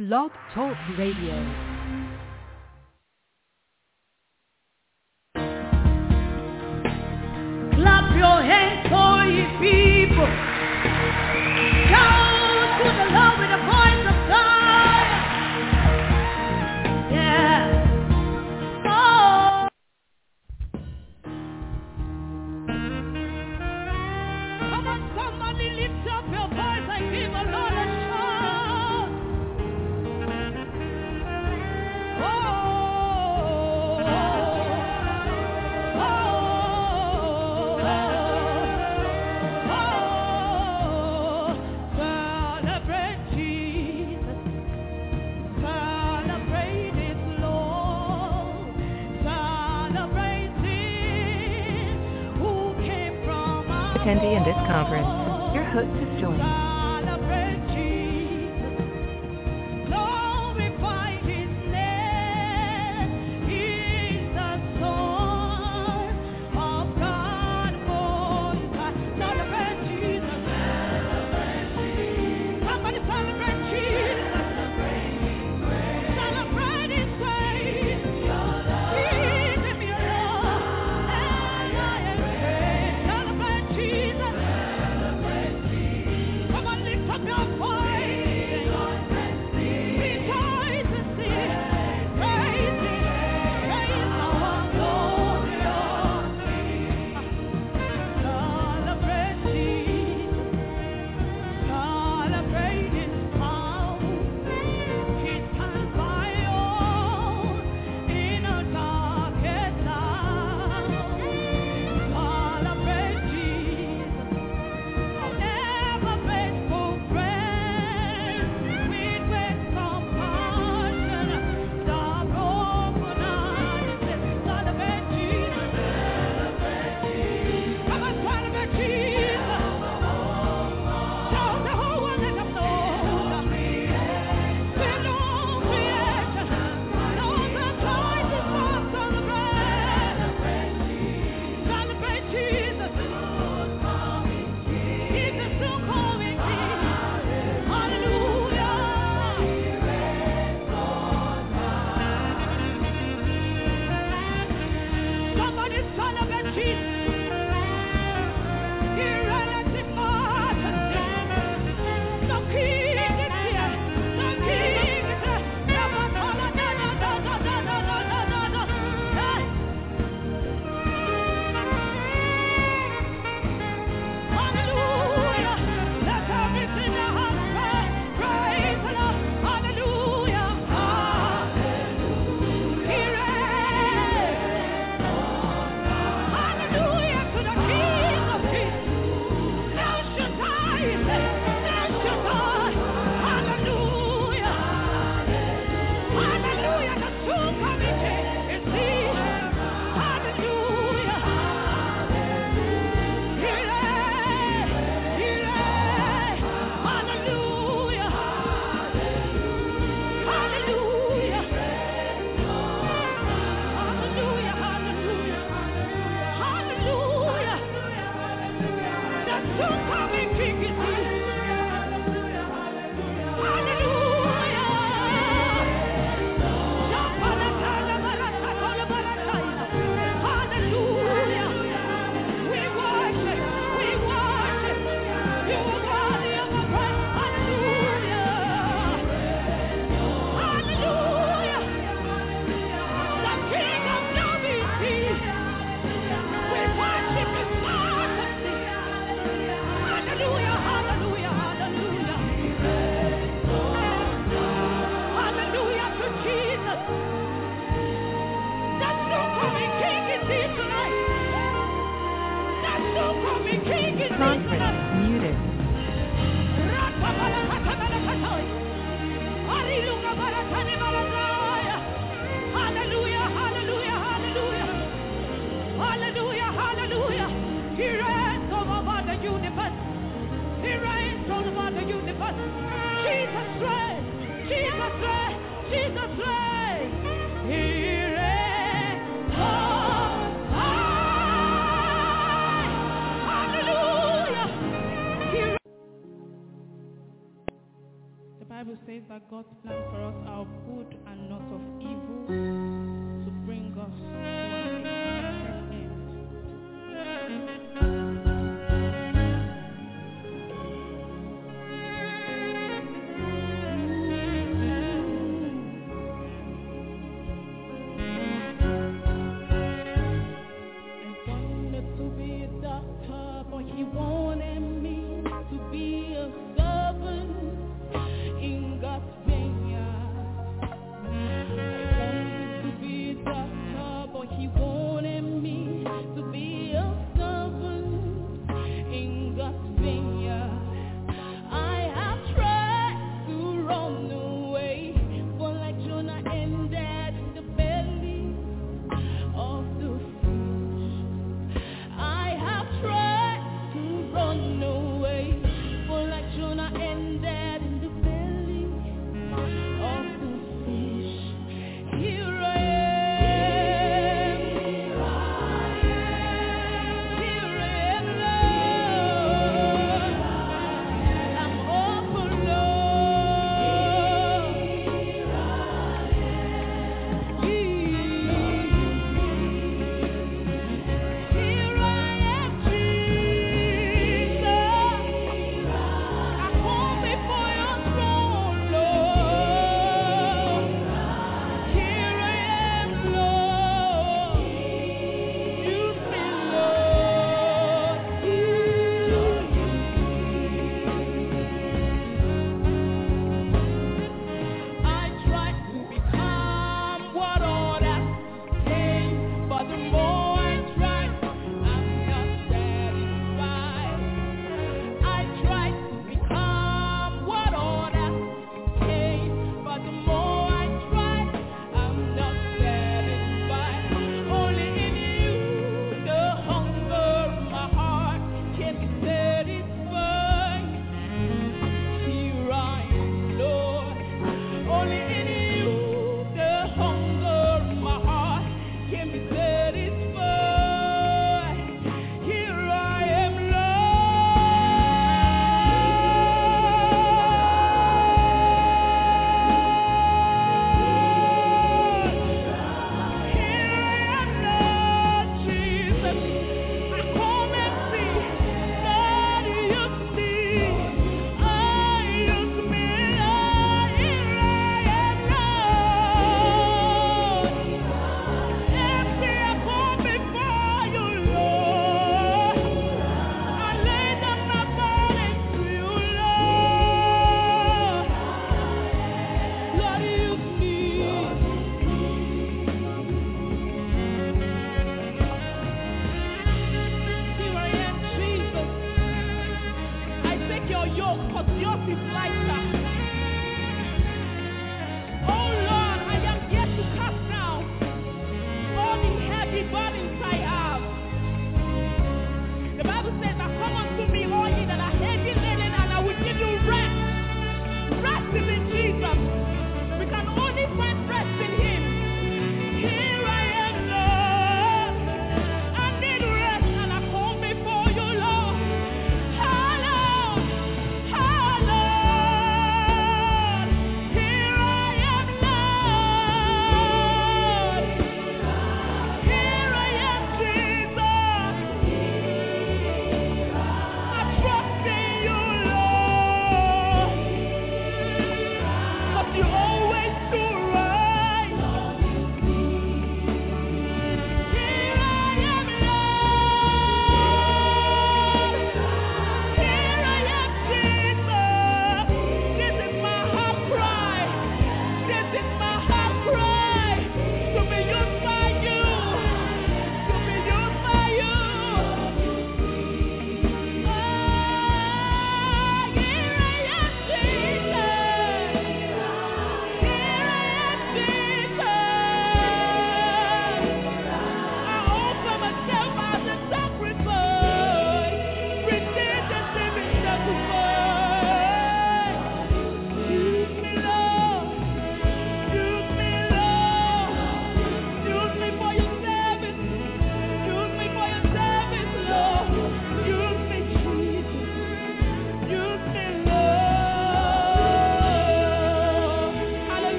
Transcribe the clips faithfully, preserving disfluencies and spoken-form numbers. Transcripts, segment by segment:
Blog Talk Radio. Clap your hands for ye people. Shout to the Lord with the voice of God. Yeah. Oh. Come on, somebody lift up your voice and give the Lord a shout. Oh. Attendee in this conference, your host is joined. Come God's plan for us are of good and not of evil, to bring us to an expected end. He wanted me to be a servant in God's vineyard.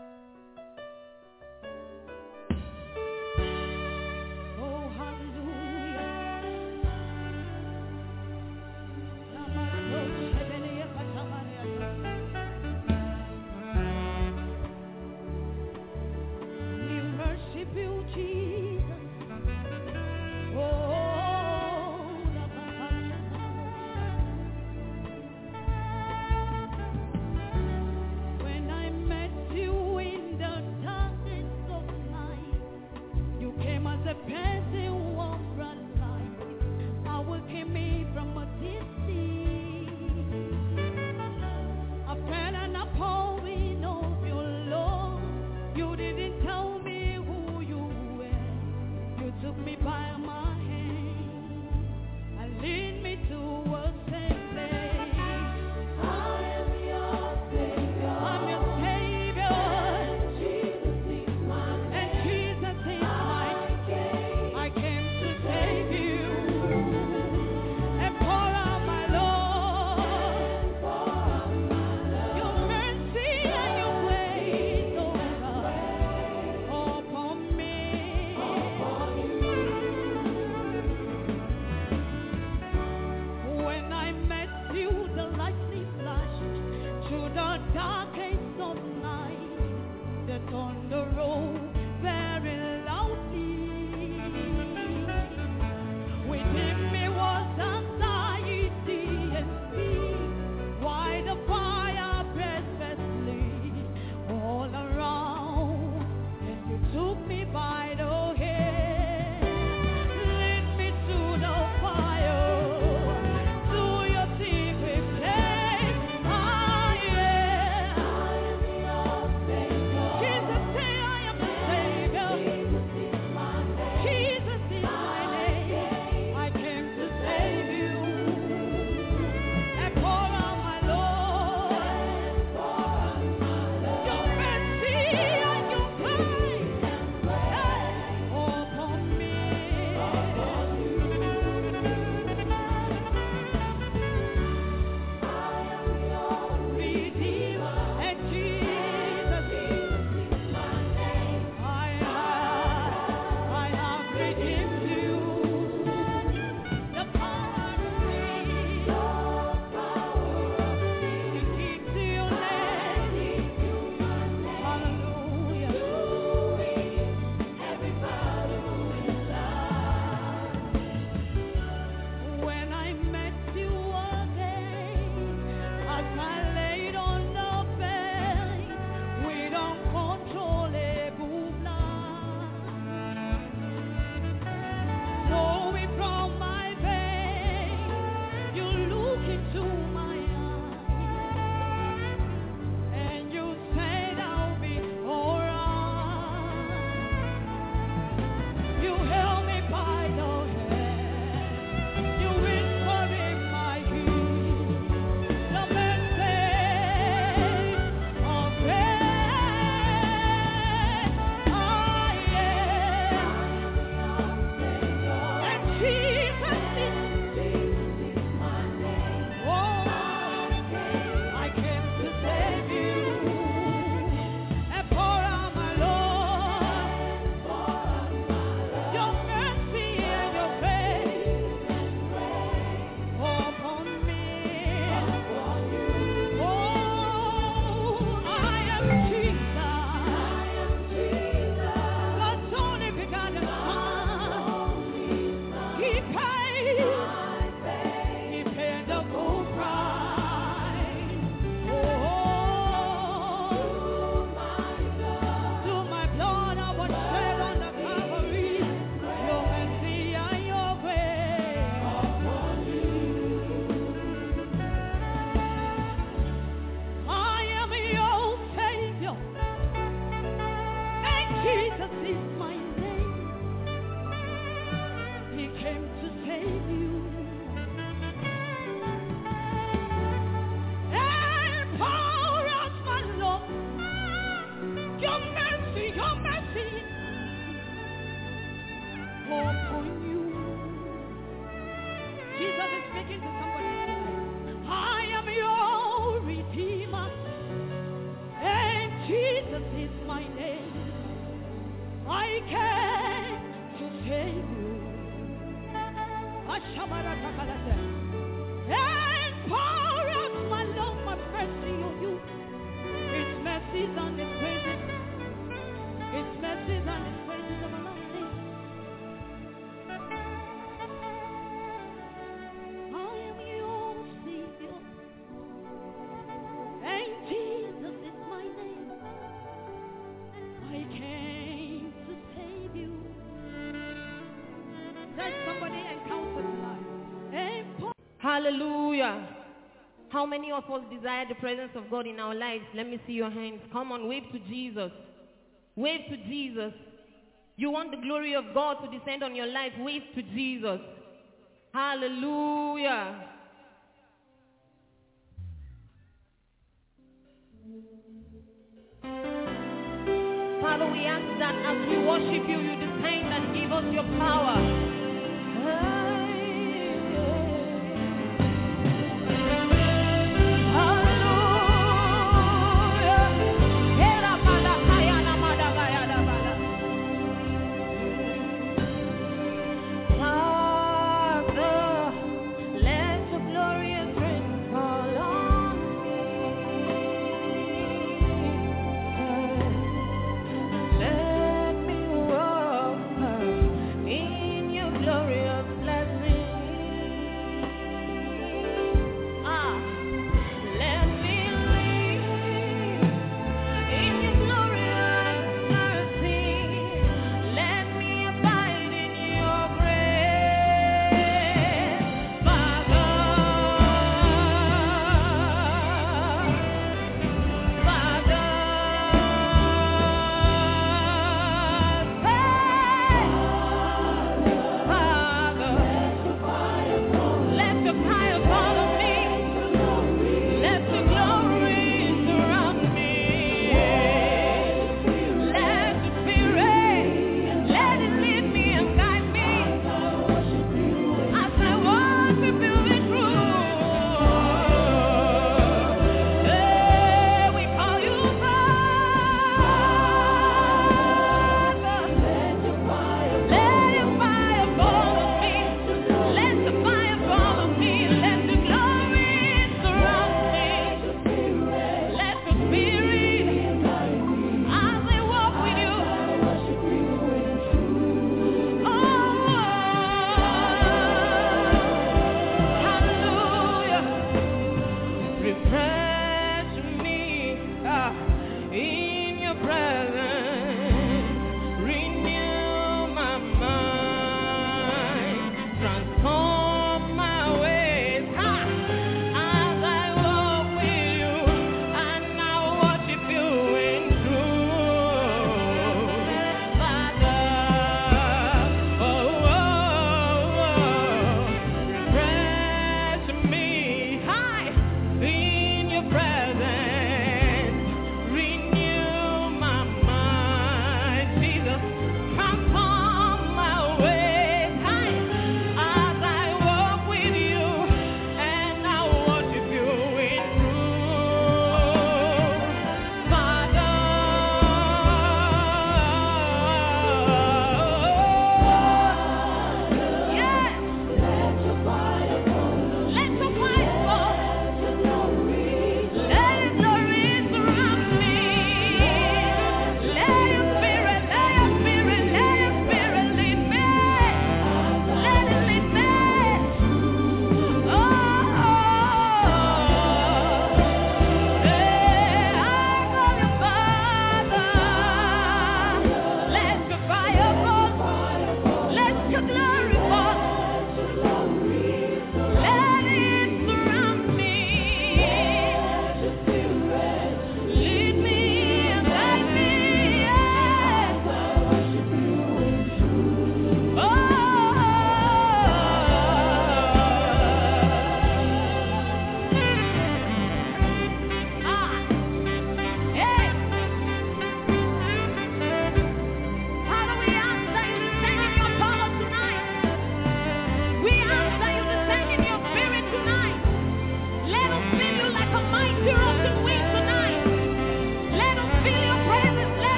Oh, hallelujah. We worship you, Jesus. Oh, when I met you in the darkness of night, you came as a person who brought light. Awakened me from a deep sleep. A friend and a pouring of your love. You didn't tell me who you were. You took me by my hand and lead me to a safe place. I am your Savior. I'm your Savior. And Jesus is my and Jesus is my King. And pour out my love, my mercy on you. It's mercies and His praises. It's mercies and His praises everlasting. I am your Savior, and Jesus is my name. I came to save you. Let somebody encounter life. And pour- Hallelujah. How many of us desire the presence of God in our lives? Let me see your hands. Come on, wave to Jesus. Wave to Jesus. You want the glory of God to descend on your life? Wave to Jesus. Hallelujah. Father, we ask that as we worship you, you descend and give us your power. Let me walk in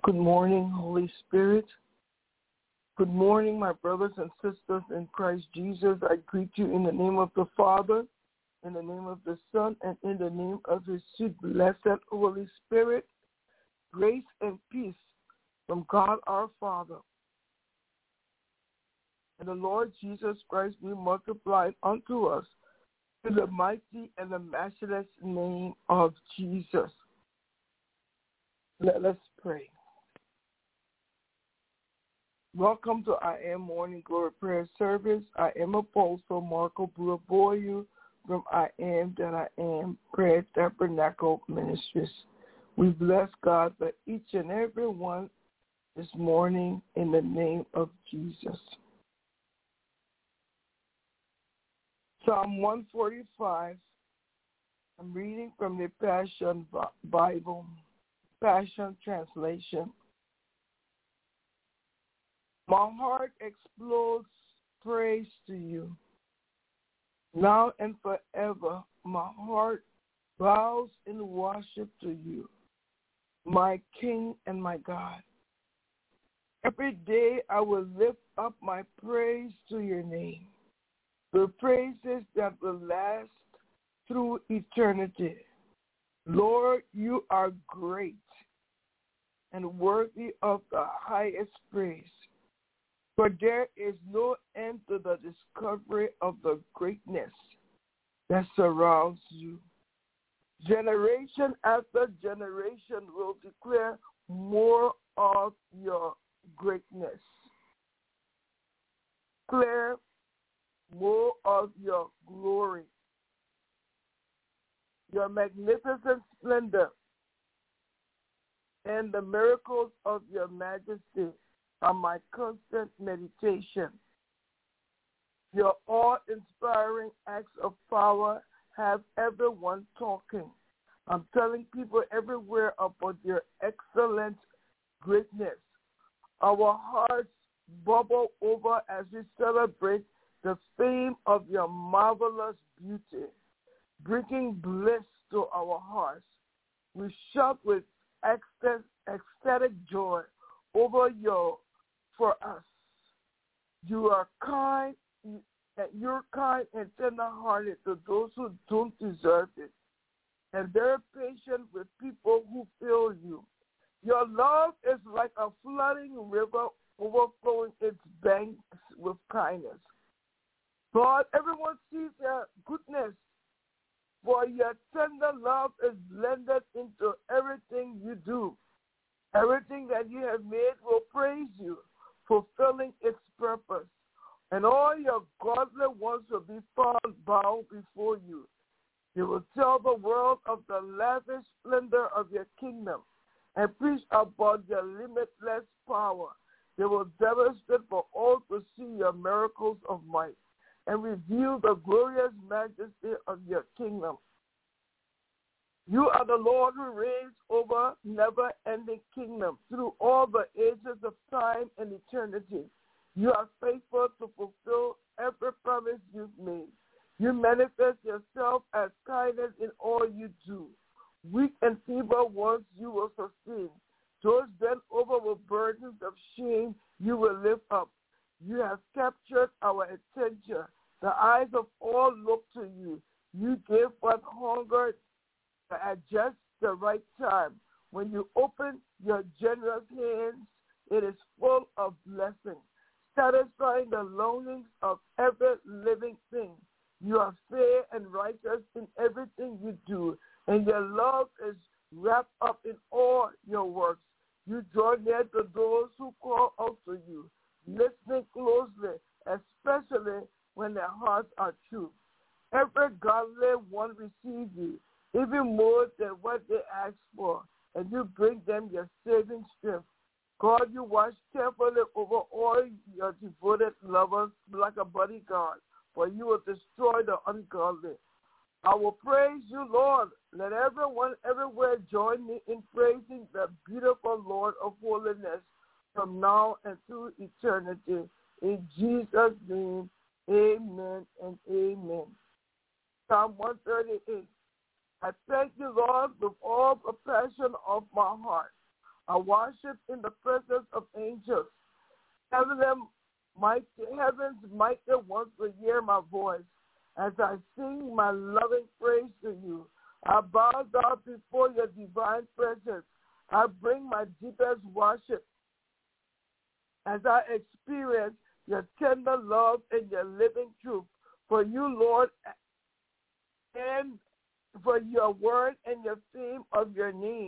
Good morning, Holy Spirit. Good morning, my brothers and sisters in Christ Jesus. I greet you in the name of the Father, in the name of the Son, and in the name of His sweet, blessed Holy Spirit. Grace and peace from God our Father and the Lord Jesus Christ be multiplied unto us in the mighty and the matchless name of Jesus. Let us pray. Welcome to I Am Morning Glory Prayer Service. I am Apostle Marco Bulaboyu from I Am That I Am Prayer Tabernacle Ministries. We bless God for each and every one this morning in the name of Jesus. Psalm one forty-five, I'm reading from the Passion Bible, Passion Translation. My heart explodes praise to you. Now and forever, my heart bows in worship to you, my King and my God. Every day I will lift up my praise to your name, the praises that will last through eternity. Lord, you are great and worthy of the highest praise. For there is no end to the discovery of the greatness that surrounds you. Generation after generation will declare more of your greatness. Declare more of your glory, your magnificent splendor, and the miracles of your majesty are my constant meditation. Your awe-inspiring acts of power have everyone talking. I'm telling people everywhere about your excellent greatness. Our hearts bubble over as we celebrate the fame of your marvelous beauty, bringing bliss to our hearts. We shout with ecstatic joy over your for us. You are kind, you're kind and tender-hearted to those who don't deserve it, and they're patient with people who feel you. Your love is like a flooding river overflowing its banks with kindness. God, everyone sees your goodness, for your tender love is blended into everything you do. Everything that you have made will praise you, fulfilling its purpose. And all your godly ones will be found bound before you. You will tell the world of the lavish splendor of your kingdom and preach about your limitless power. They will demonstrate for all to see your miracles of might and reveal the glorious majesty of your kingdom. You are the Lord who reigns over never-ending kingdom through all the ages of time and eternity. You are faithful to fulfill every promise you've made. You manifest yourself as kindness in all you do. Weak and feeble ones you will sustain. Those bent over with burdens of shame you will lift up. You have captured our attention. The eyes of all look to you. You give what hunger at just the right time. When you open your generous hands, it is full of blessings, satisfying the longings of every living thing. You are fair and righteous in everything you do, and your love is wrapped up in all your works. You draw near to those who call out to you, listening closely, especially when their hearts are true. Every godly one receives you, even more than what they ask for, and you bring them your saving strength. God, you watch carefully over all your devoted lovers like a bodyguard, for you will destroy the ungodly. I will praise you, Lord. Let everyone everywhere join me in praising the beautiful Lord of holiness from now and through eternity. In Jesus' name, amen and amen. Psalm one thirty-eight. I thank you, Lord, with all the passion of my heart. I worship in the presence of angels. Heaven, mighty, heaven's mighty ones will hear my voice as I sing my loving praise to you. I bow down before your divine presence. I bring my deepest worship as I experience your tender love and your living truth. For you, Lord, and for your word and your theme of your name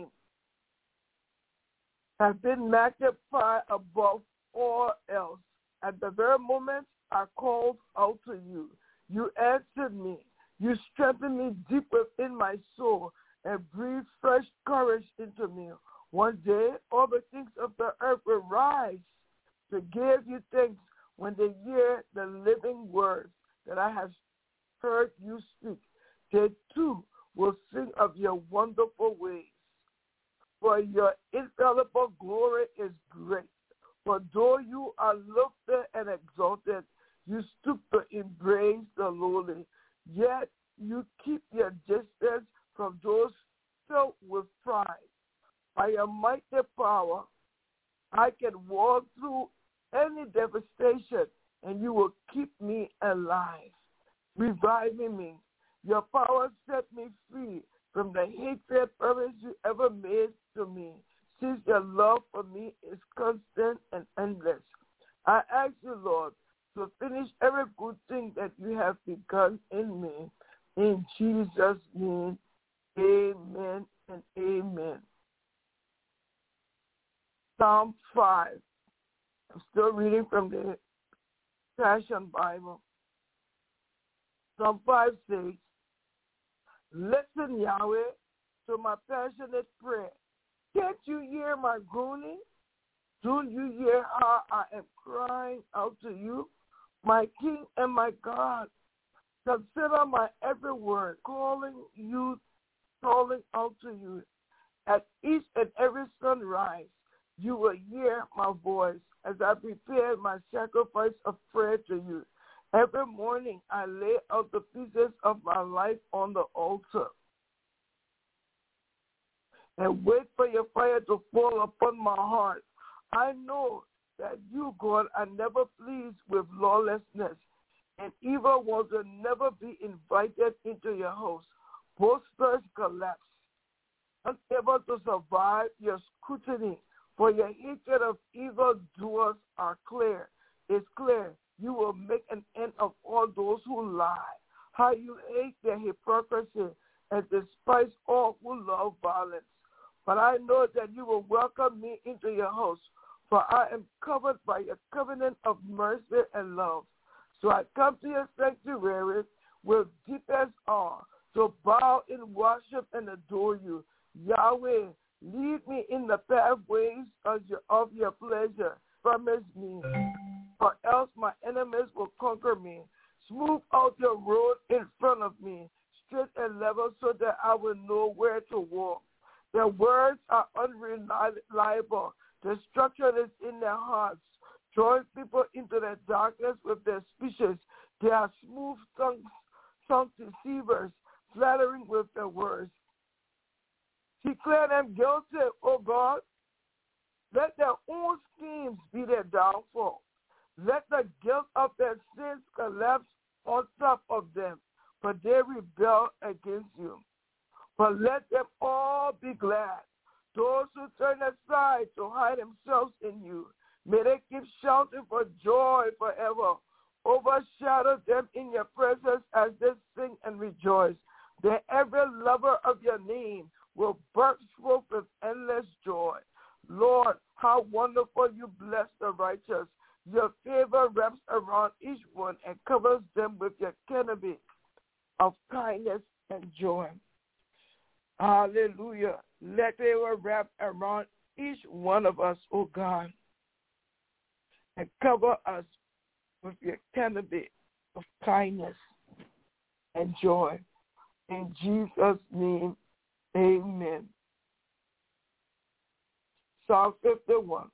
have been magnified above all else. At the very moment I called out to you, you answered me. You strengthened me deep within my soul and breathed fresh courage into me. One day, all the things of the earth will rise to give you thanks when they hear the living words that I have heard you speak. They too will sing of your wonderful ways. For your infallible glory is great. For though you are lifted and exalted, you stoop to embrace the lowly. Yet you keep your distance from those filled with pride. By your mighty power, I can walk through any devastation, and you will keep me alive, reviving me. Your power set me free from the hatred purpose you ever made to me, since your love for me is constant and endless. I ask you, Lord, to finish every good thing that you have begun in me. In Jesus' name, amen and amen. Psalm five. I'm still reading from the Passion Bible. Psalm five says, listen, Yahweh, to my passionate prayer. Can't you hear my groaning? Don't you hear how I am crying out to you? My King and my God, consider my every word, calling you, calling out to you. At each and every sunrise, you will hear my voice as I prepare my sacrifice of prayer to you. Every morning, I lay out the pieces of my life on the altar and wait for your fire to fall upon my heart. I know that you, God, are never pleased with lawlessness, and evil ones will never be invited into your house. Boasters collapse, unable to survive your scrutiny, for your hatred of evildoers are clear. It's clear. You will make an end of all those who lie. How you hate their hypocrisy and despise all who love violence. But I know that you will welcome me into your house, for I am covered by your covenant of mercy and love. So I come to your sanctuary with deepest awe, to bow in worship and adore you. Yahweh, lead me in the pathways of your, of your pleasure. Promise me, or else my enemies will conquer me. Smooth out your road in front of me, straight and level, so that I will know where to walk. Their words are unreliable. Destruction is in their hearts, drawing people into their darkness with their speeches. They are smooth-tongued tongue deceivers, flattering with their words. Declare them guilty, O God. Let their own schemes be their downfall. Let the guilt of their sins collapse on top of them, for they rebel against you. But let them all be glad. Those who turn aside to hide themselves in you, may they keep shouting for joy forever. Overshadow them in your presence as they sing and rejoice. That every lover of your name will burst forth with endless joy. Lord, how wonderful you bless the righteous. Your favor wraps around each one and covers them with your canopy of kindness and joy. Hallelujah. Let favor wrap around each one of us, O God, and cover us with your canopy of kindness and joy. In Jesus' name, amen. Psalm fifty-one.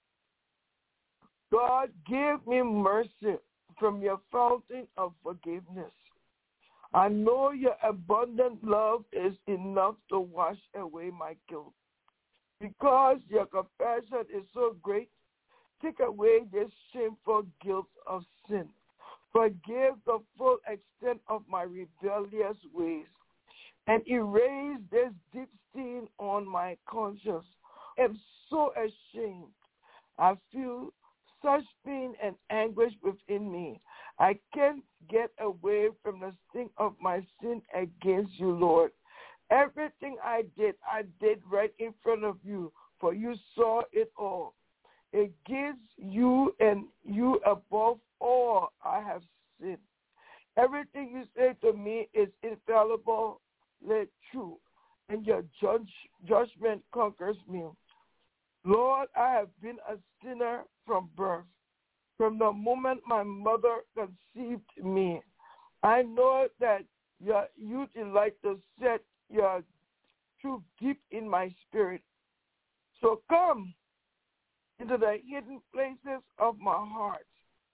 God, give me mercy from your fountain of forgiveness. I know your abundant love is enough to wash away my guilt. Because your compassion is so great, take away this shameful guilt of sin. Forgive the full extent of my rebellious ways and erase this deep stain on my conscience. I am so ashamed. I feel such pain and anguish within me. I can't get away from the sting of my sin against you, Lord. Everything I did, I did right in front of you, for you saw it all. Against you and you above all, I have sinned. Everything you say to me is infallibly true, and your judge, judgment conquers me. Lord, I have been a sinner from birth. From the moment my mother conceived me, I know that your, you delight to set your truth deep in my spirit. So come into the hidden places of my heart.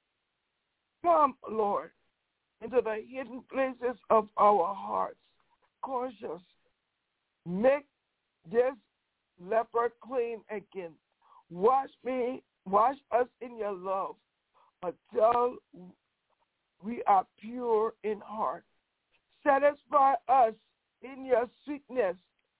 Come, Lord, into the hidden places of our hearts. Conscious, make this leper clean again. Wash me, wash us in your love until we are pure in heart. Satisfy us in your sweetness,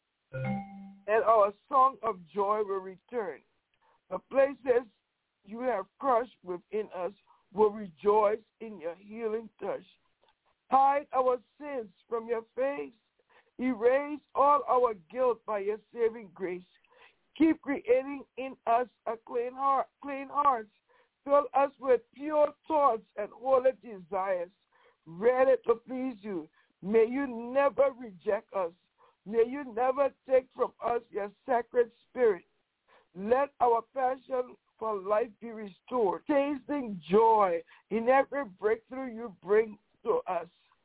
and our song of joy will return. The places you have crushed within us will rejoice in your healing touch. Hide our sins from your face. Erase all our guilt by your saving grace. Keep creating in us a clean heart, clean hearts. Fill us with pure thoughts and holy desires, ready to please you. May you never reject us. May you never take from us your sacred spirit. Let our passion for life be restored, tasting joy in every breakthrough you bring to us.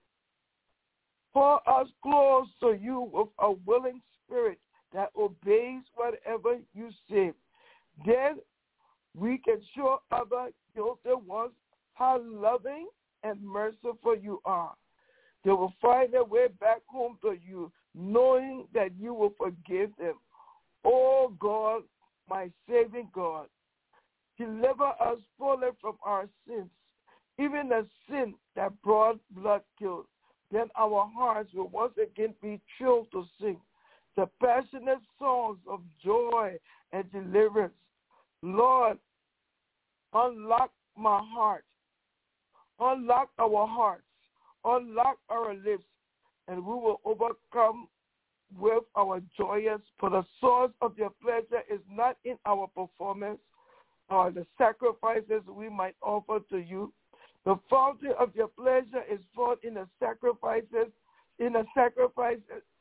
Pour us close to you with a willing spirit that obeys whatever you say. Then we can show other guilty ones how loving and merciful you are. They will find their way back home to you, knowing that you will forgive them. Oh God, my saving God, deliver us fully from our sins, even the sin that brought blood guilt. Then our hearts will once again be thrilled to sing the passionate songs of joy and deliverance. Lord, unlock my heart. Unlock our hearts. Unlock our lips, and we will overcome with our joyous. For the source of your pleasure is not in our performance or the sacrifices we might offer to you. The fountain of your pleasure is found in the sacrifices, in the sacrifices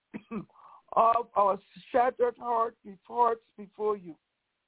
of our shattered heart, hearts before you.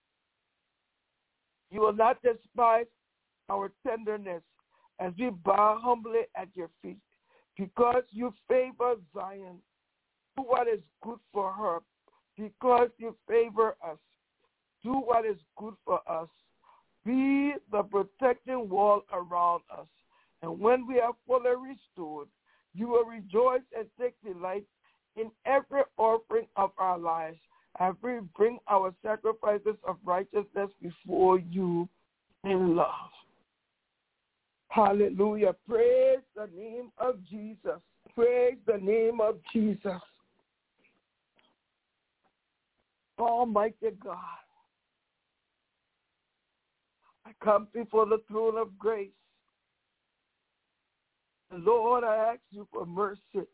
You will not despise our tenderness as we bow humbly at your feet, because you favor Zion. Do what is good for her, because you favor us. Do what is good for us. Be the protecting wall around us. And when we are fully restored, you will rejoice and take delight in every offering of our lives as we bring our sacrifices of righteousness before you in love. Hallelujah. Praise the name of Jesus. Praise the name of Jesus. Almighty God, I come before the throne of grace. Lord, I ask you for mercy.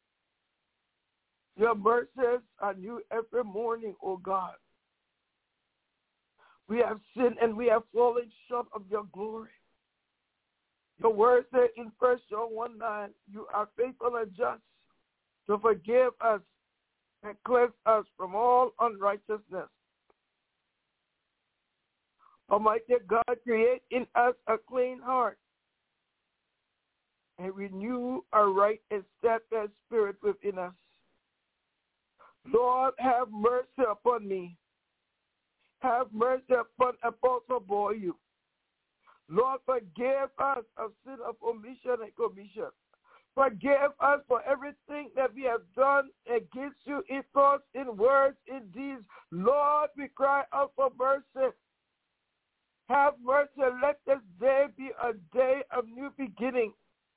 Your mercies are new every morning, O God. We have sinned and we have fallen short of your glory. Your word said in First John one nine, you are faithful and just to forgive us and cleanse us from all unrighteousness. Almighty God, create in us a clean heart and renew a right and steadfast spirit within us. Lord, have mercy upon me. Have mercy upon Apostle Boyu. Lord, forgive us of sin of omission and commission. Forgive us for everything that we have done against you in thoughts, in words, in deeds. Lord, we cry out for mercy. Have mercy. Let this day be a day of new beginning.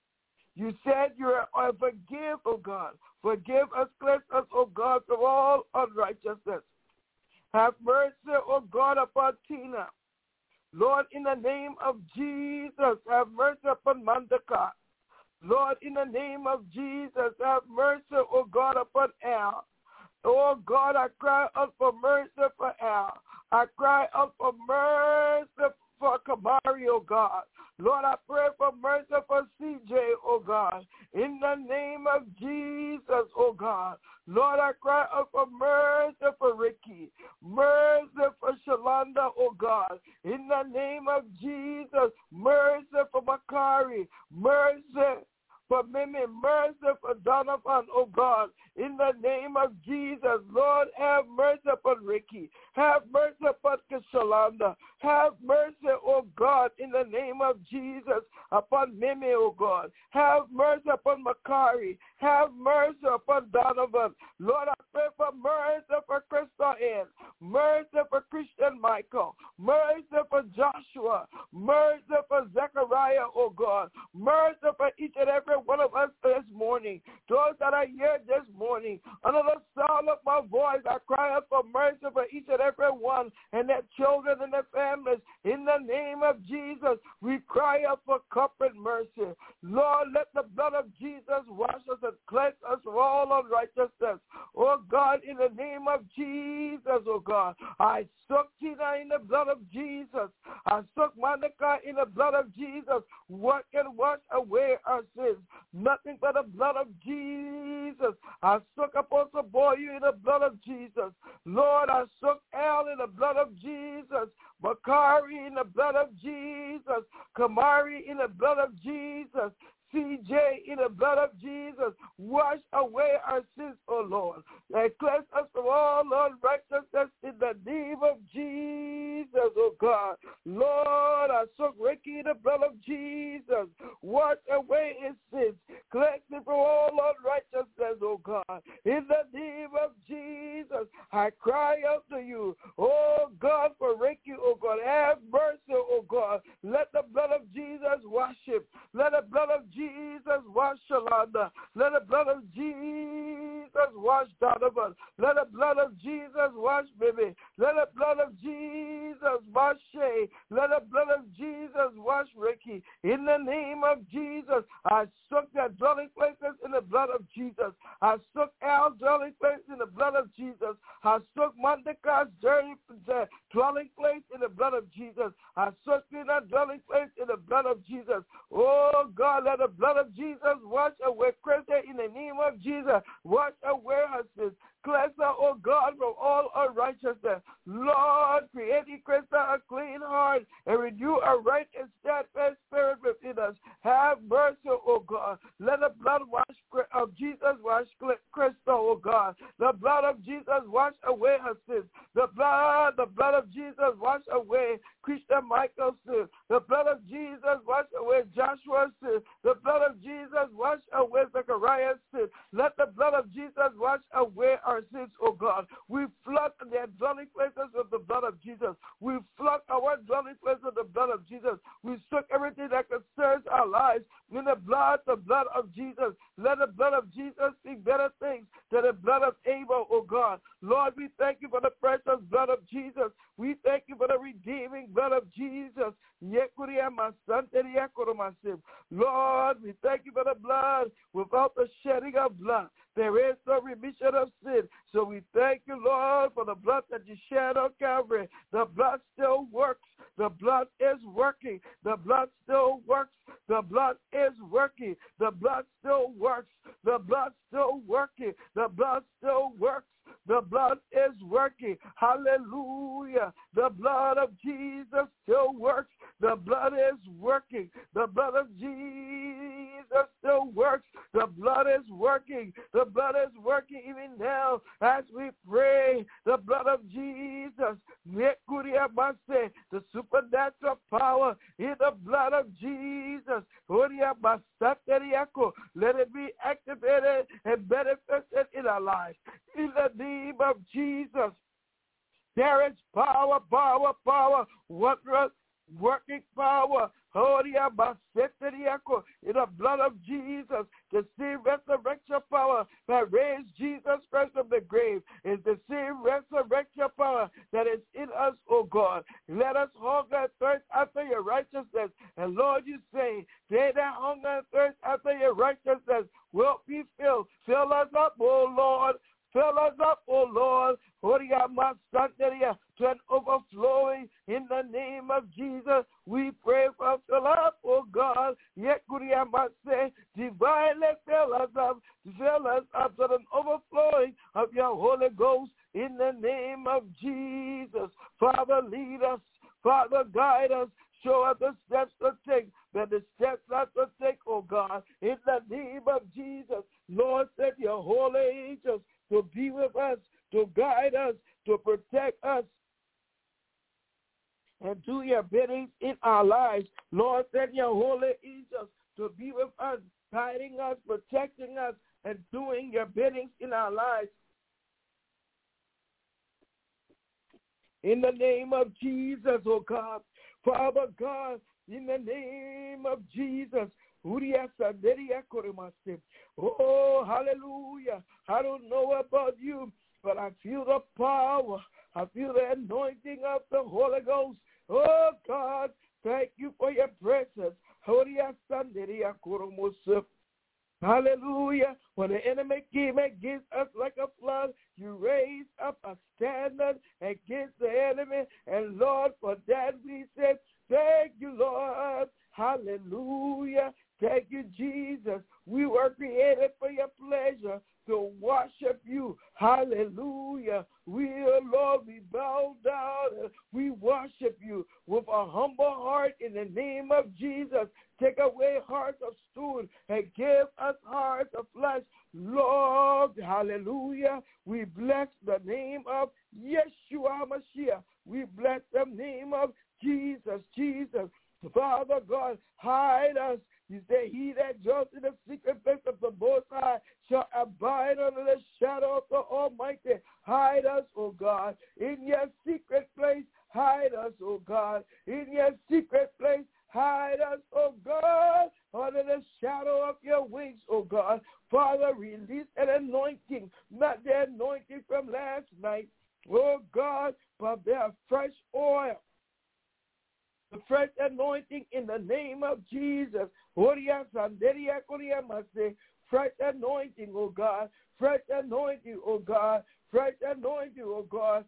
You said you are uh, forgive, O God. Forgive us, cleanse us, O God, from all unrighteousness. Have mercy, O God, upon Tina. Lord, in the name of Jesus, have mercy upon Mandaka. Lord, in the name of Jesus, have mercy, O God, upon Al. Oh God, I cry out for mercy for Al. I cry out for mercy for Kamari, oh God. Lord, I pray for mercy for C J, oh God. In the name of Jesus, oh God. Lord, I cry out for mercy for Ricky. Mercy for Shalonda, oh God. In the name of Jesus, mercy for Makari. Mercy for Mimi, mercy for Donovan, oh God. In the name of Jesus, Lord, have mercy upon Ricky. Have mercy upon Shalonda. Have mercy, oh God, in the name of Jesus, upon Mimi, oh God. Have mercy upon Makari. Have mercy upon Donovan. Lord, I pray for mercy for Krista Ann. Mercy for Christian Michael. Mercy for Joshua. Mercy for Zechariah, oh God. Mercy for each and every one of us this morning. Those that are here this morning, under the sound of my voice, I cry out for mercy for each and every one and their children and their families. In the name of Jesus, we cry out for comfort and mercy. Lord, let the blood of Jesus wash us and cleanse us from all unrighteousness. Oh God, in the name of Jesus, oh God, I soak Tina in the blood of Jesus. I soak Monica in the blood of Jesus. What can wash away our sins? Nothing but the blood of Jesus. I soak Apostle Boyu in the blood of Jesus. Lord, I soak Al in the blood of Jesus. Bakari in the blood of Jesus. Kamari in the blood of Jesus. C J in the blood of Jesus. Wash away our sins, O Lord. And cleanse us from all unrighteousness in the name of Jesus, O God. Lord, I soak Ricky in the blood of Jesus. Wash away his sins. Cleanse him from all unrighteousness, O God. In the name of Jesus, I cry out to you, oh God, for Ricky, oh God. Have mercy, oh God. Let the blood of Jesus wash him. Let the blood of Jesus wash Shalanda. Let the blood of Jesus wash Donovan. Let the blood of Jesus wash Bibi. Let the blood of Jesus wash Shay. Let the blood of Jesus wash Ricky. In the name of Jesus, I soak their dwelling places in the blood of Jesus. I soak Al's dwelling place in the blood of Jesus. I soak Mordecai's dwelling place in the blood of Jesus. I soak Tina's dwelling place in the blood of Jesus. Oh God, let the blood of Jesus wash away Krista in the name of Jesus. Wash away her sins. Cleanse her, oh God, from all unrighteousness. Lord, create in Krista a clean heart and renew a right and steadfast spirit within us. Have mercy, oh God. Let the blood wash of Jesus wash Krista, oh God. The blood of Jesus wash away her sins. The blood, the blood of Jesus wash away Christian Michael's sins. The blood of Jesus wash away Joshua's sins. The blood of Jesus wash away Zechariah's sins. Let the blood of Jesus wash away our sins, oh God. We flood their dwelling places with the blood of Jesus. We flood our dwelling places with the blood of Jesus. We soak everything that concerns our lives in the blood, the blood of Jesus. Let the blood of Jesus speak better things than the blood of Abel, oh God. Lord, we thank you for the precious blood of Jesus. We thank you for the redeeming blood of Jesus. Lord, we thank you for the blood. Without the shedding of blood, there is no remission of sin. So we thank you, Lord, for the blood that you shed on Calvary. The blood still works. The blood is working. The blood still works. The blood is working. The blood still works. The blood still working. The blood still works. The blood is working. Hallelujah. The blood of Jesus still works. The blood is working. The blood of Jesus still works. The blood is working. The blood is working even now as we pray. The blood of Jesus. The supernatural power in the blood of Jesus. Let it be activated and manifested in our lives. In the name of Jesus. There is power, power, power, wondrous, working power. In the blood of Jesus, the same resurrection power that raised Jesus Christ from the grave is the same resurrection power that is in us, oh God. Let us hunger and thirst after your righteousness. And Lord, you say, they that hunger and thirst after your righteousness will be filled. Fill us up, oh Lord. Fill us up, O Lord, to an overflowing in the name of Jesus. We pray for fill up, O God. Divinely fill us up, fill us up to an overflowing of your Holy Ghost in the name of Jesus. Father, lead us. Father, guide us. Show us the steps to take, but the steps not to take, O God, in the name of Jesus. Lord, send your holy angels to be with us, to guide us, to protect us, and do your bidding in our lives. Lord, send your holy angels to be with us, guiding us, protecting us, and doing your biddings in our lives. In the name of Jesus, oh God. Father God, in the name of Jesus. Oh, hallelujah. I don't know about you, but I feel the power. I feel the anointing of the Holy Ghost. Oh, God, thank you for your presence. Hallelujah. When the enemy came against us like a flood, you raised up a standard against the enemy. And, Lord, for that we say, thank you, Lord. Hallelujah. Thank you, Jesus. We were created for your pleasure to worship you. Hallelujah. We, oh Lord, we bow down. We worship you with a humble heart in the name of Jesus. Take away hearts of stone and give us hearts of flesh. Lord, hallelujah. We bless the name of Yeshua Mashiach. We bless the name of Jesus, Jesus. Father God, hide us. You say, he that dwells in the secret place of the Most High shall abide under the shadow of the Almighty. Hide us, O God, in your secret place. Hide us, O God, in your secret place. Hide us, O God, under the shadow of your wings, O God. Father, release an anointing, not the anointing from last night, O God, but the fresh oil. The fresh anointing in the name of Jesus. Fresh anointing, oh God. Fresh anointing, oh God. Fresh anointing, oh God.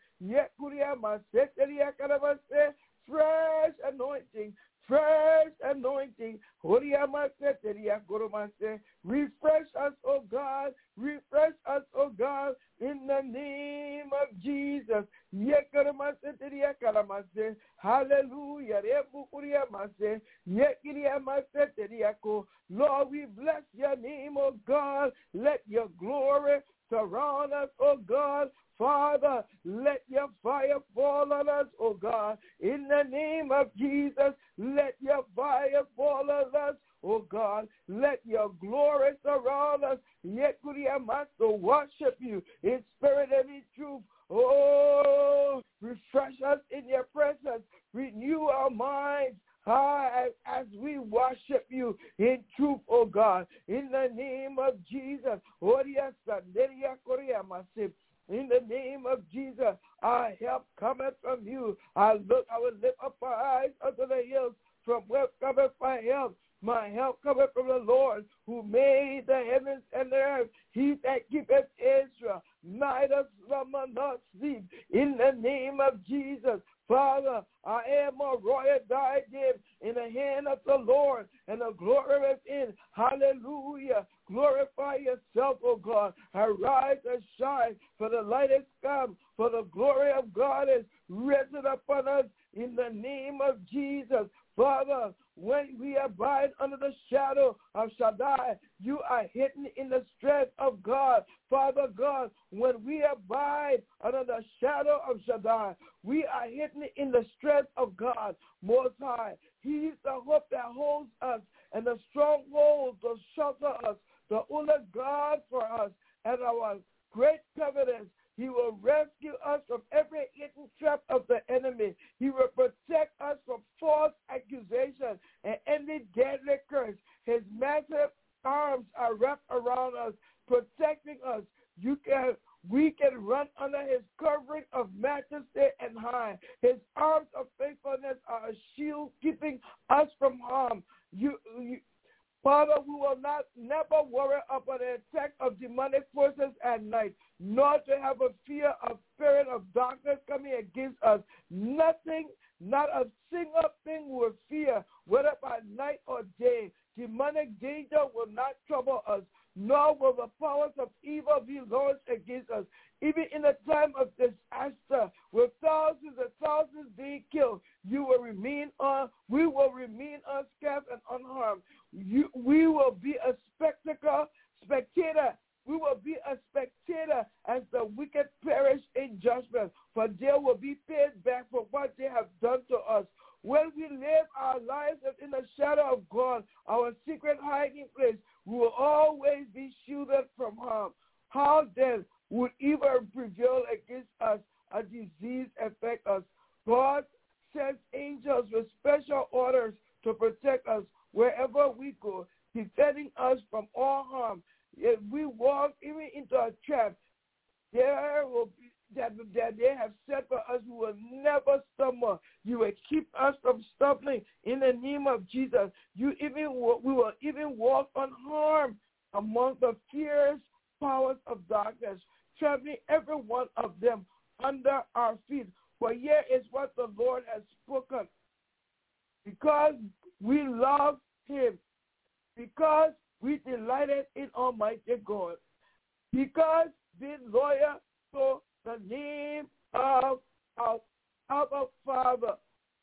Fresh anointing. Fresh anointing. Refresh us, oh God. Refresh us, oh God, in the name of Jesus. Hallelujah. Lord, we bless your name, oh God. Let your glory surround us, oh God. Father, let your fire fall on us, oh God. In the name of Jesus, let your fire fall on us, oh God. Let your glory surround us. Yet we must worship you in spirit and in truth. Oh, refresh us in your presence. Renew our minds. Ah, as we worship you in truth, oh God. In the name of Jesus. In the name of Jesus, our help cometh from you. I look, I will lift up my eyes unto the hills, from where cometh my help. My help cometh from the Lord, who made the heavens and the earth. He that keepeth Israel, neither slumber nor sleep. In the name of Jesus, Father, I am a royal diadem in the hand of the Lord, and the glory within. Hallelujah. Glorify yourself, O God. Arise and shine, for the light is come, for the glory of God is risen upon us in the name of Jesus. Father, when we abide under the shadow of of Shaddai. You are hidden in the strength of God. Father God, when we abide under the shadow of Shaddai, we are hidden in the strength of God Most High. He is the hope that holds us and the stronghold to shelter us, the only God for us and our great covenant. He will rescue us from every hidden trap of the enemy. He will protect us from false accusation and any deadly curse. His massive arms are wrapped around us, protecting us. You can, we can run under his covering of majesty and high. His arms of faithfulness are a shield keeping us from harm. You, you Father, we will not never worry about the attack of demonic forces at night, nor to have a fear of spirit of darkness coming against us. Nothing, not a single thing will fear, whether by night or day. Demonic danger will not trouble us, nor will the powers of evil be launched against us. Even in the time of disaster, with thousands and thousands being killed, you will remain on. We will remain unscathed and unharmed. You, we will be a spectacle, spectator. We will be a spectator as the wicked perish in judgment, for they will be paid back for what they have done to us. When we live our lives in the shadow of God, our secret hiding place, we will always be shielded from harm. How then would evil prevail against us, a disease affect us? God sends angels with special orders to protect us wherever we go, defending us from all harm. If we walk even into a trap, there will be that, that they have set for us, we will never stumble. You will keep us from stumbling in the name of Jesus. You even we will even walk unharmed among the fierce powers of darkness, trampling every one of them under our feet. For here is what the Lord has spoken. Because we love him, because we delighted in Almighty God, because being loyal to the name of our Abba Father,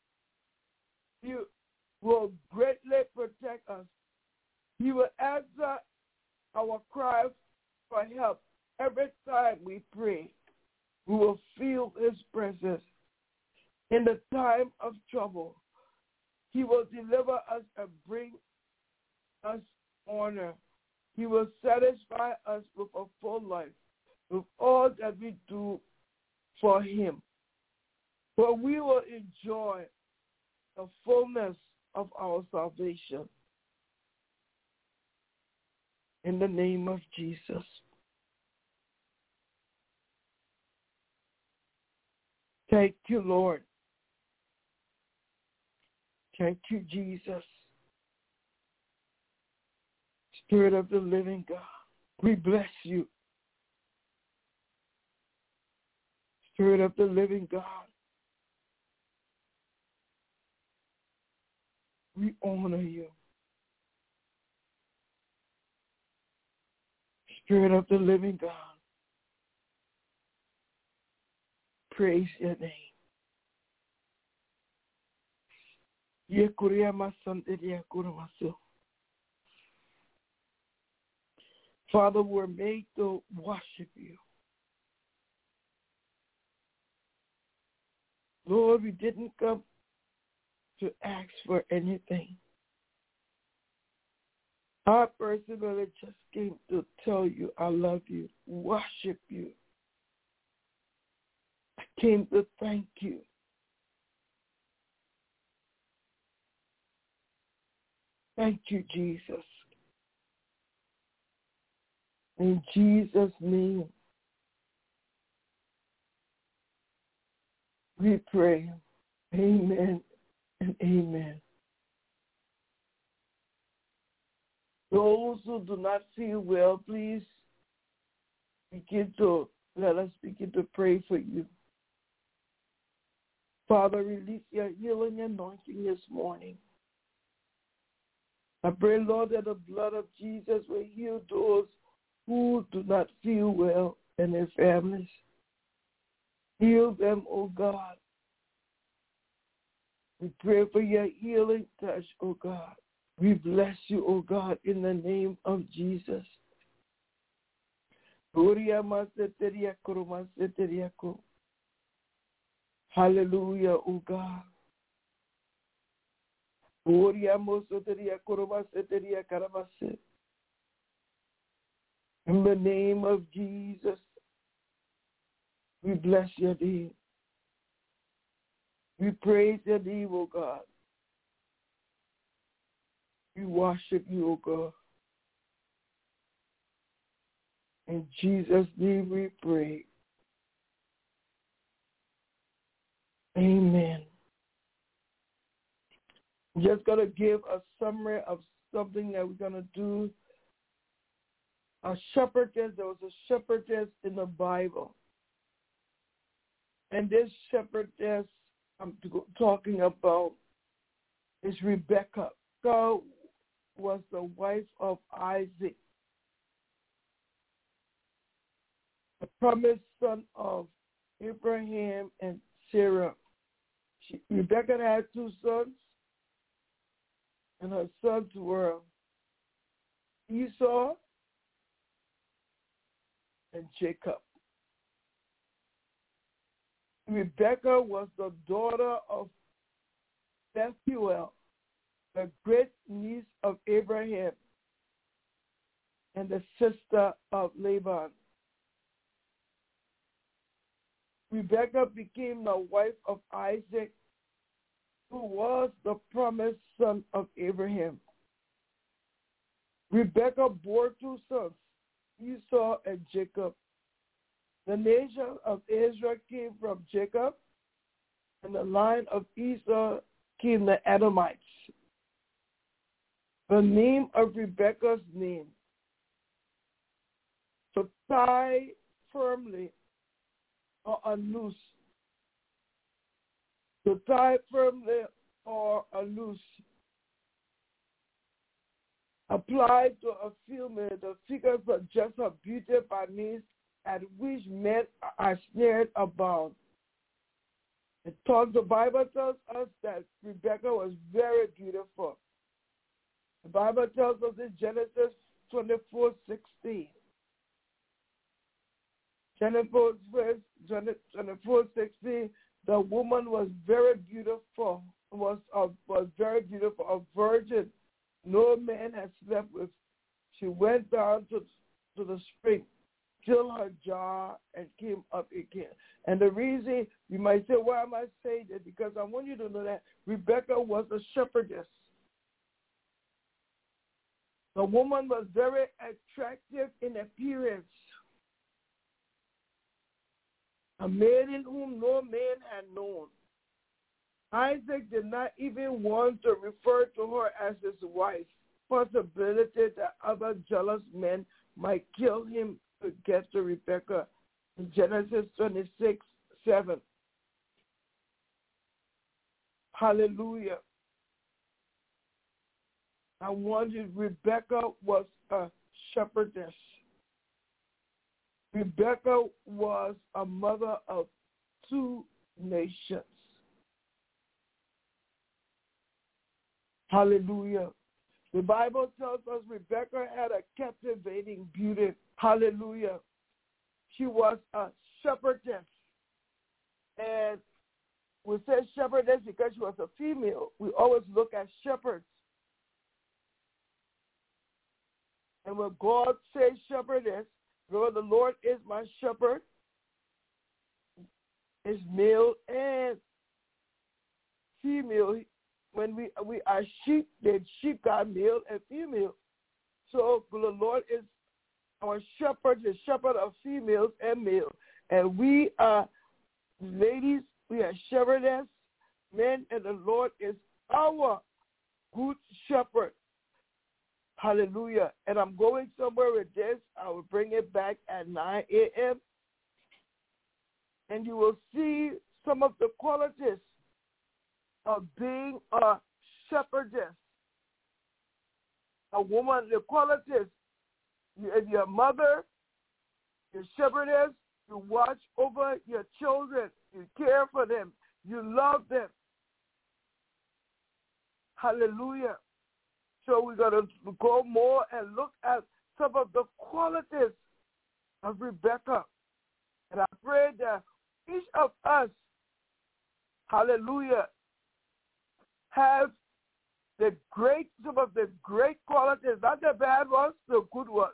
you will greatly protect us. He will answer our cries for help every time we pray. We will feel his presence in the time of trouble. He will deliver us and bring us honor. He will satisfy us with a full life, with all that we do for him. For we will enjoy the fullness of our salvation. In the name of Jesus. Thank you, Lord. Thank you, Jesus. Spirit of the living God, we bless you. Spirit of the living God, we honor you. Spirit of the living God, praise your name. Father, we're made to worship you. Lord, we didn't come to ask for anything. I personally just came to tell you I love you, worship you. I came to thank you. Thank you, Jesus. In Jesus' name, we pray. Amen and amen. Those who do not feel well, please begin to let us begin to pray for you. Father, release your healing anointing this morning. I pray, Lord, that the blood of Jesus will heal those who do not feel well and their families. Heal them, oh God. We pray for your healing touch, oh God. We bless you, O God, in the name of Jesus. Hallelujah, O God. In the name of Jesus, we bless your name. We praise your name, O God. We worship you, O God. In Jesus' name we pray. Amen. I'm just going to give a summary of something that we're going to do. A shepherdess, there was a shepherdess in the Bible. And this shepherdess I'm talking about is Rebecca. God was the wife of Isaac, the promised son of Abraham and Sarah. She, Rebecca had two sons, and her sons were Esau and Jacob. Rebecca was the daughter of Bethuel, the great niece of Abraham, and the sister of Laban. Rebecca became the wife of Isaac, who was the promised son of Abraham. Rebecca bore two sons, Esau and Jacob. The nation of Israel came from Jacob, and the line of Esau came the Edomites. The name of Rebecca's name, to tie firmly or unloose, to tie firmly or unloose, applied to a female, the figures of just her beauty by means at which men are snared about. It talks, the Bible tells us that Rebecca was very beautiful. The Bible tells us in Genesis twenty-four sixteen. Genesis twenty-four sixteen, the woman was very beautiful, was uh, was very beautiful, a virgin. No man had slept with. She went down to, to the spring, filled her jar, and came up again. And the reason, you might say, why am I saying that? Because I want you to know that Rebecca was a shepherdess. The woman was very attractive in appearance. A maiden whom no man had known. Isaac did not even want to refer to her as his wife. Possibility that other jealous men might kill him to get to Rebecca. In Genesis twenty-six seven. Hallelujah. I wanted, Rebecca was a shepherdess. Rebecca was a mother of two nations. Hallelujah. The Bible tells us Rebecca had a captivating beauty. Hallelujah. She was a shepherdess. And we say shepherdess because she was a female. We always look at shepherds. And when God says shepherdess, Lord, the Lord is my shepherd, is male and female. When we we are sheep, then sheep got male and female. So the Lord is our shepherd, the shepherd of females and male. And we are ladies, we are shepherdess, men, and the Lord is our good shepherd. Hallelujah. And I'm going somewhere with this. I will bring it back at nine a.m. And you will see some of the qualities of being a shepherdess. A woman, the qualities. If you're a mother, you're a shepherdess, you watch over your children, you care for them, you love them. Hallelujah. So we're going to go more and look at some of the qualities of Rebecca. And I pray that each of us, hallelujah, have the great, some of the great qualities, not the bad ones, the good ones.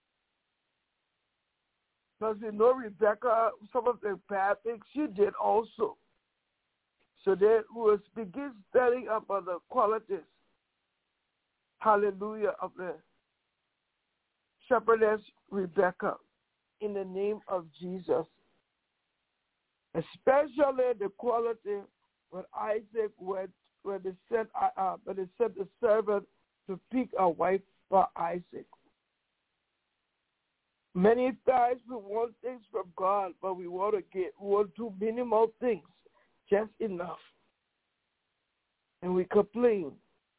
Because we know Rebecca, some of the bad things she did also. So then we will begin studying about the qualities, hallelujah, of the shepherdess Rebecca in the name of Jesus. Especially the quality when Isaac went, when they sent, uh, when they sent the servant to pick a wife for Isaac. Many times we want things from God, but we want to get, we want to do minimal things, just enough. And we complain.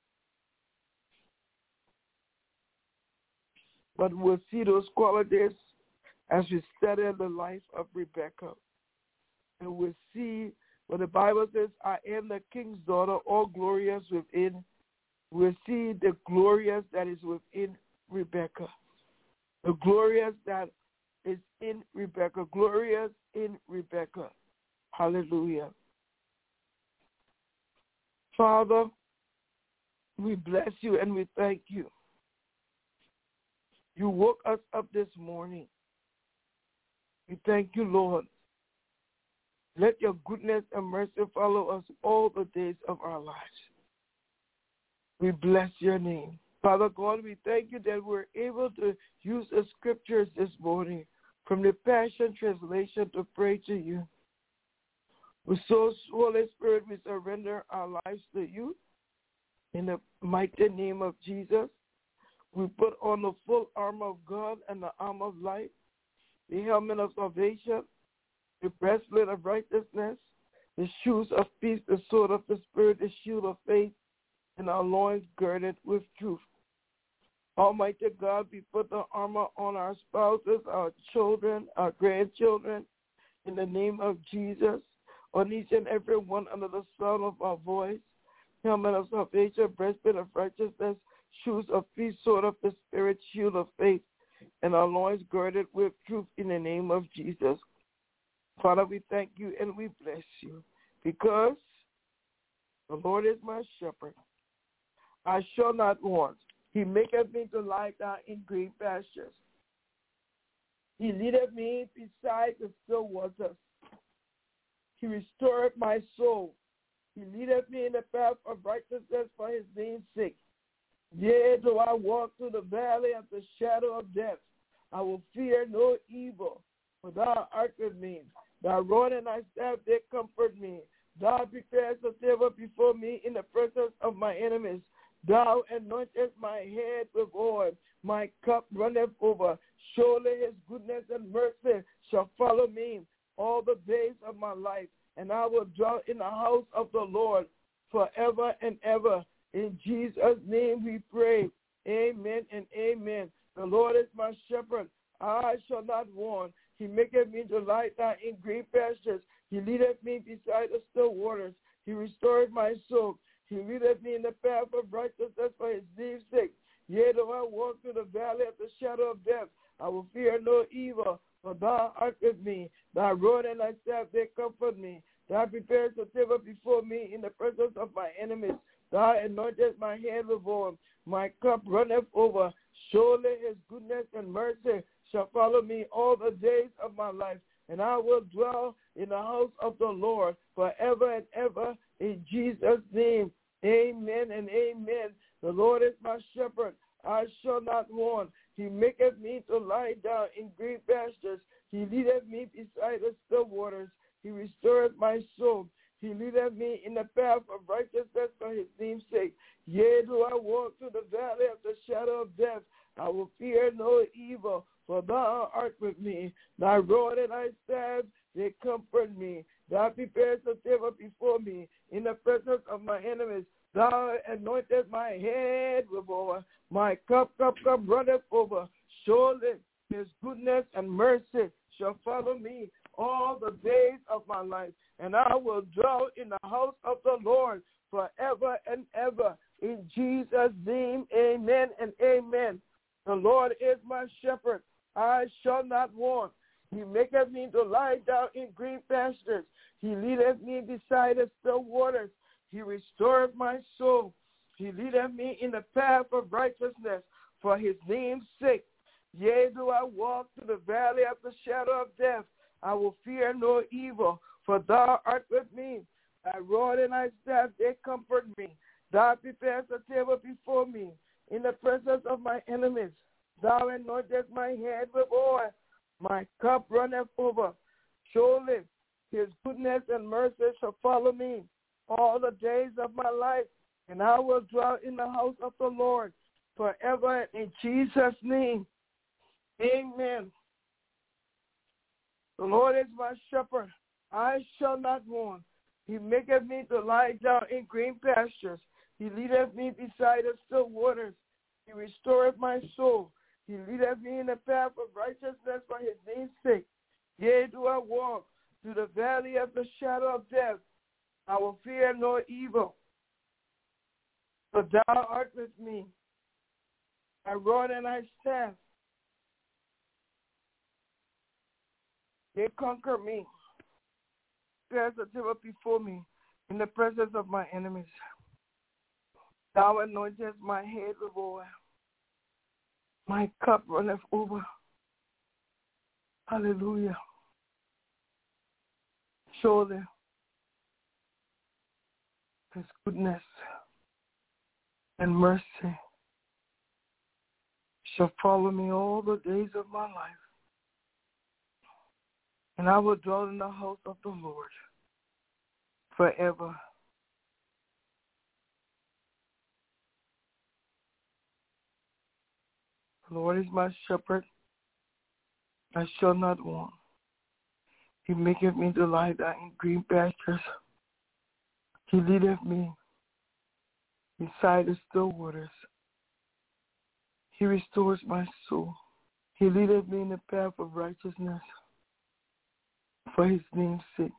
But we'll see those qualities as we study the life of Rebecca. And we'll see when the Bible says, I am the king's daughter, all glorious within. We'll see the glorious that is within Rebecca. The glorious that is in Rebecca. Glorious in Rebecca. Hallelujah. Father, we bless you and we thank you. You woke us up this morning. We thank you, Lord. Let your goodness and mercy follow us all the days of our lives. We bless your name. Father God, we thank you that we're able to use the scriptures this morning from the Passion Translation to pray to you. With so, Holy Spirit, we surrender our lives to you. In the mighty name of Jesus, we put on the full armor of God and the armor of light, the helmet of salvation, the breastplate of righteousness, the shoes of peace, the sword of the Spirit, the shield of faith, and our loins girded with truth. Almighty God, we put the armor on our spouses, our children, our grandchildren, in the name of Jesus, on each and every one under the sound of our voice, helmet of salvation, breastplate of righteousness, shoes of peace, sword of the Spirit, shield of faith, and our loins girded with truth in the name of Jesus. Father, we thank you and we bless you because the Lord is my shepherd. I shall not want. He maketh me to lie down in green pastures. He leadeth me beside the still waters. He restored my soul. He leadeth me in the path of righteousness for his name's sake. Yea, though I walk through the valley of the shadow of death, I will fear no evil, for thou art with me. Thy rod and thy staff, they comfort me. Thou preparest a table before me in the presence of my enemies. Thou anointest my head with oil. My cup runneth over. Surely his goodness and mercy shall follow me all the days of my life, and I will dwell in the house of the Lord forever and ever. In Jesus' name we pray. Amen and amen. The Lord is my shepherd. I shall not want. He maketh me to lie down in green pastures. He leadeth me beside the still waters. He restored my soul. He leadeth me in the path of righteousness for his name's sake. Yea, though I walk through the valley of the shadow of death, I will fear no evil, for thou art with me. Thy rod and thy staff, they comfort me. Thou preparest a table before me in the presence of my enemies. Thou anointest my head with oil. My cup runneth over. Surely his goodness and mercy shall follow me all the days of my life, and I will dwell in the house of the Lord forever and ever. In Jesus' name, amen and amen. The Lord is my shepherd. I shall not want. He maketh me to lie down in green pastures. He leadeth me beside the still waters. He restoreth my soul. He leadeth me in the path of righteousness for his name's sake. Yea, though I walk through the valley of the shadow of death, I will fear no evil, for thou art with me. Thy rod and thy staff, they comfort me. Thou preparest a table before me in the presence of my enemies. Thou anointest my head with oil. My cup, cup, cup runneth over. Surely his goodness and mercy shall follow me all the days of my life, and I will dwell in the house of the Lord forever and ever. In Jesus' name, amen and amen. The Lord is my shepherd. I shall not want. He maketh me to lie down in green pastures. He leadeth me beside the still waters. He restoreth my soul. He leadeth me in the path of righteousness for his name's sake. Yea, do I walk through the valley of the shadow of death, I will fear no evil, for thou art with me. Thy rod and thy staff, they comfort me. Thou preparest a table before me in the presence of my enemies. Thou anointest my head with oil. My cup runneth over. Surely his goodness and mercy shall follow me all the days of my life, and I will dwell in the house of the Lord forever. In Jesus' name, amen. The Lord is my shepherd. I shall not want. He maketh me to lie down in green pastures. He leadeth me beside the still waters. He restoreth my soul. He leadeth me in the path of righteousness for his name's sake. Yea, do I walk through the valley of the shadow of death, I will fear no evil, for thou art with me. Thy rod and thy staff, they conquer me. There's a table before me in the presence of my enemies. Thou anointest my head with oil. My cup runneth over. Hallelujah. Surely his goodness and mercy shall follow me all the days of my life, and I will dwell in the house of the Lord forever. The Lord is my shepherd, I shall not want. He maketh me to lie down in green pastures. He leadeth me beside the still waters. He restores my soul. He leadeth me in the path of righteousness for his name's sake.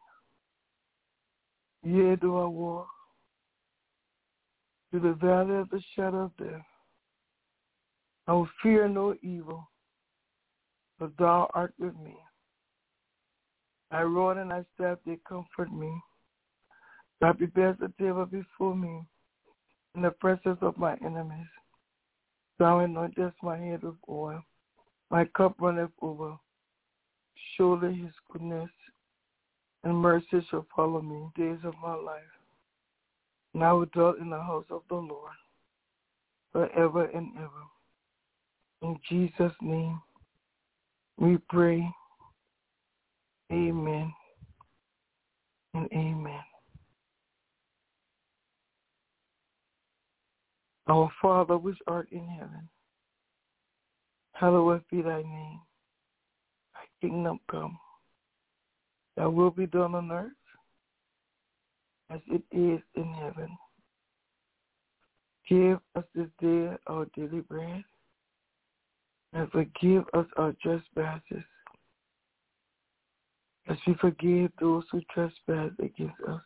Yea, do I walk through the valley of the shadow of death, I will fear no evil, for thou art with me. Thy rod and thy staff, they comfort me. Thou preparest a table before me in the presence of my enemies. Thou anointest my head with oil. My cup runneth over. Surely his goodness and mercy shall follow me days of my life, and I will dwell in the house of the Lord forever and ever. In Jesus' name we pray. Amen and amen. Our Father which art in heaven, hallowed be thy name. Thy kingdom come. Thy will be done on earth as it is in heaven. Give us this day our daily bread, and forgive us our trespasses, as we forgive those who trespass against us.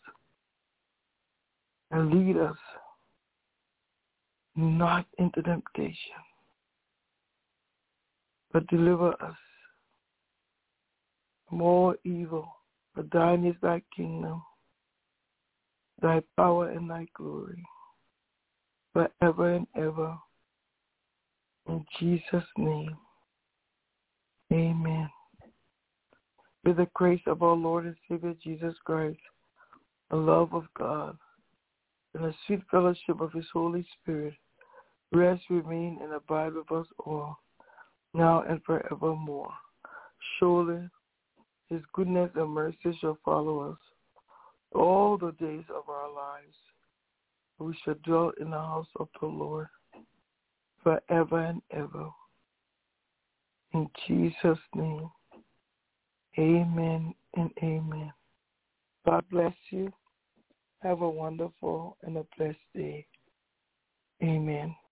And lead us not into temptation, but deliver us from all evil. For thine is thy kingdom, thy power, and thy glory, forever and ever. In Jesus' name, amen. With the grace of our Lord and Savior Jesus Christ, the love of God, and the sweet fellowship of his Holy Spirit, rest, remain, and abide with us all, now and forevermore. Surely his goodness and mercy shall follow us all the days of our lives. We shall dwell in the house of the Lord forever and ever. In Jesus' name, amen and amen. God bless you. Have a wonderful and a blessed day. Amen.